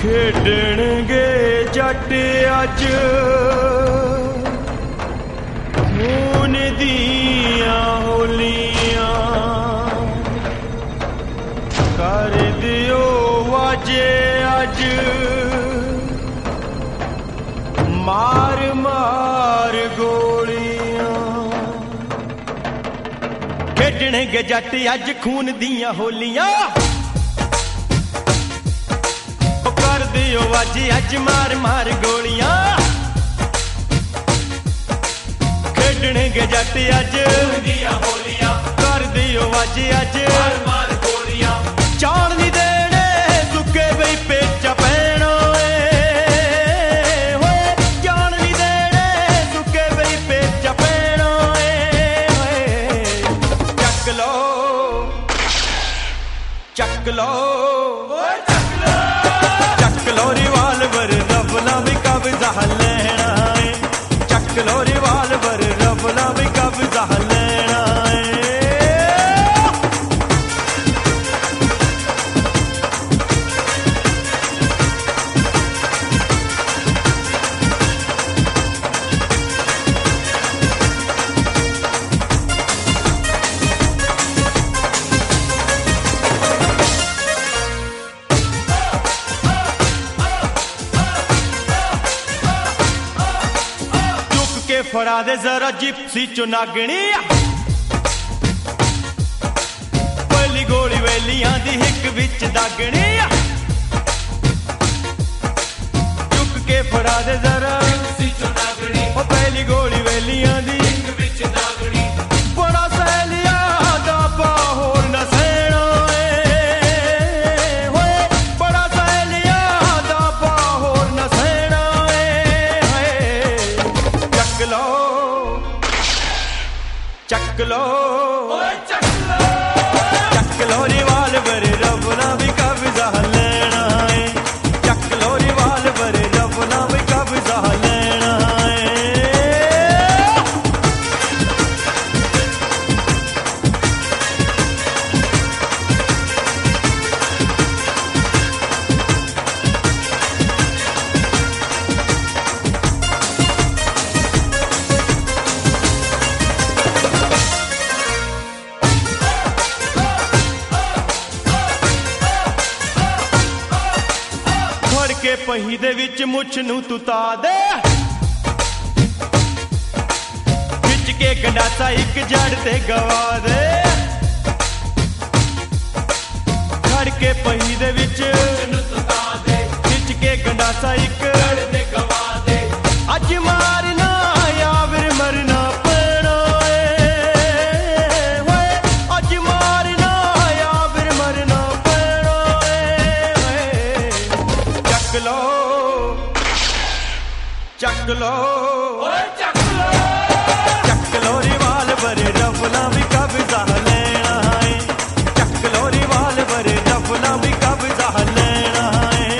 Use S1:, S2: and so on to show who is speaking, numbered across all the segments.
S1: ਖੇਡਣਗੇ ਜੱਟ ਅੱਜ ਖੂਨ ਦੀਆਂ ਹੋਲੀਆਂ, ਕਰ ਦਿਓ ਵਾਜੇ ਅੱਜ ਮਾਰ ਮਾਰ ਗੋਲੀਆਂ। ਖੇਡਣਗੇ ਜੱਟ ਅੱਜ ਖੂਨ ਦੀਆਂ ਹੋਲੀਆਂ, ਕਰ ਦਿਓ ਵਾਜੇ ਅੱਜ ਮਾਰ ਮਾਰ ਗੋਲੀਆਂ। ਖੇਡਣਗੇ ਜੱਟ ਅੱਜ ਖੂਨ ਦੀਆਂ ਹੋਲੀਆਂ, ਕਰ ਦਿਓ ਵਾਜੇ ਅੱਜ ਮਾਰ ਮਾਰ ਗੋਲੀਆਂ। ਜਾਣ ਨਹੀਂ ਦੇਣੇ ਸੁੱਕੇ ਬਈ ਪੇਚਾ ਪੈਣਾ ਏ ਹੋਏ, ਜਾਣ ਨਹੀਂ ਦੇਣੇ ਸੁੱਕੇ ਬਈ ਪੇਚਾ ਪੈਣਾ ਏ ਹੋਏ। ਚੱਕ ਲੋ ਚੱਕ ਲੋ ਰਿਵਾਲਵਰ ਰਫਲਾ ਵੀ ਕਬਜ਼ਾ ਲੈਣਾ ਏ, ਚੱਕ ਲੋ ਰਿਵਾਲਵਰ ਰਫਲਾ ਵੀ ਕਬਜ਼ਾ ਲੈਣਾ ਏ। ਫੜਾ ਦੇ ਜ਼ਰਾ ਜਿਪਸੀ ਚੋਂ ਨਾਗਣੀ, ਪਹਿਲੀ ਗੋਲੀ ਵੇਲੀਆਂ ਦੀ ਹਿੱਕ ਵਿੱਚ ਦਾਗਣੀ। ਚੁੱਕ ਕੇ ਫੜਾ ਦੇ ਜ਼ਰਾ ਜਿਪਸੀ ਚੋਂ ਨਾਗਣੀ, ਉਹ ਪਹਿਲੀ ਗੋਲੀ ਵੇਲੀਆਂ ਦੀ ਹਿੱਕ ਵਿੱਚ ਦਾਗਣੀ। ਬੜਾ ਸਹੇਲੀਆਂ ਦਾ ਬਾਹਰ ਨਾ ਸਹਿਣਾ ਏ ਹੋਏ, ਬੜਾ ਸਹੇਲੀਆਂ ਦਾ ਬਾਹਰ ਨਾ ਸਹਿਣਾ ਏ ਹੋਏ। ਚੱਕ ਲੋ ਚੱਕ ਲੋ ਚੱਕ ਲੋ ਰਿਵਾਲਵਰ ਰਫਲਾ ਵੀ ਕਬਜ਼ਾ ਲੈਣਾ ਏ, ਚੱਕ ਲੋ ਰਿਵਾਲਵਰ ਰਫਲਾ ਵੀ ਕਬਜ਼ਾ ਲੈਣਾ ਏ। ਕੇ ਪਹੀ ਦੇ ਵਿੱਚ ਮੁੱਛ ਨੂੰ ਤੂੰ ਤਾ ਦੇ, ਖਿੱਚ ਕੇ ਗੰਡਾਸਾ ਇੱਕ ਜੜ ਤੇ ਗਵਾ ਦੇ। ਖੜ ਕੇ ਪਹੀ ਦੇ ਵਿੱਚ ਮੁੱਛ ਨੂੰ ਤੂੰ ਤਾ ਦੇ, ਖਿੱਚ ਕੇ ਗੰਡਾਸਾ ਇੱਕ ਜੜ ਤੇ ਗਵਾ ਦੇ। ਅੱਜ ਮਾਰਨਾ ਜਾਂ ਫਿਰ ਮਰਨਾ ਪੈਣਾ ਏ ਹੋਏ, ਅੱਜ ਮਾਰਨਾ ਜਾਂ ਫਿਰ ਮਰਨਾ ਪੈਣਾ ਏ ਹੋਏ। ਚੱਕ ਲੋ ਚੱਕ ਲੋ ਚੱਕ ਲੋ ਰਿਵਾਲਵਰ ਰਫਲਾ ਵੀ ਕਬਜ਼ਾ ਲੈਣਾ ਏ, ਚੱਕ ਲੋ ਰਿਵਾਲਵਰ ਰਫਲਾ ਵੀ ਕਬਜ਼ਾ ਲੈਣਾ ਏ।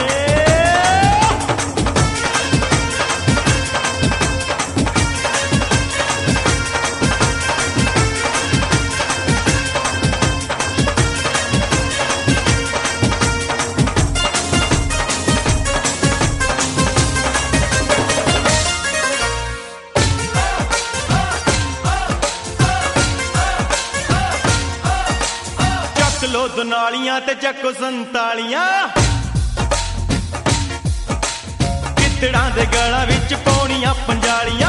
S1: ਲੋ ਦੁਨਾਲੀਆਂ ਤੇ ਚੱਕੋ ਸੰਤਾਲੀਆਂ, ਕਿੱਤੜਾਂ ਦੇ ਗਲਾਂ ਵਿੱਚ ਪਾਉਣੀਆਂ ਪੰਜਾਲੀਆਂ।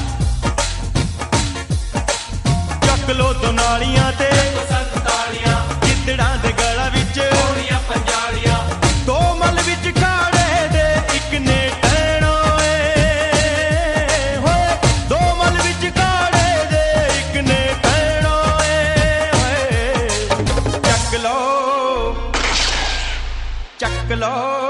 S1: ਚੱਕ ਲੋ ਦੁਨਾਲੀਆਂ ਤੇ ਚੱਕੋ ਸੰਤਾਲੀਆਂ, ਕਿੱਤੜਾਂ ਦੇ ਗਲਾਂ ਵਿੱਚ ਪਾਉਣੀਆਂ ਪੰਜਾਲੀਆਂ। ਦੋ ਮਲ ਵਿੱਚ ਕਾੜੇ ਦੇ ਇੱਕ ਨੇ ਟਹਿਣਾ ਏ ਹੋਏ, ਦੋ ਮਲ ਵਿੱਚ ਕਾੜੇ ਦੇ ਇੱਕ ਨੇ ਟਹਿਣਾ ਏ ਹੋਏ। ਚੱਕ ਲੋ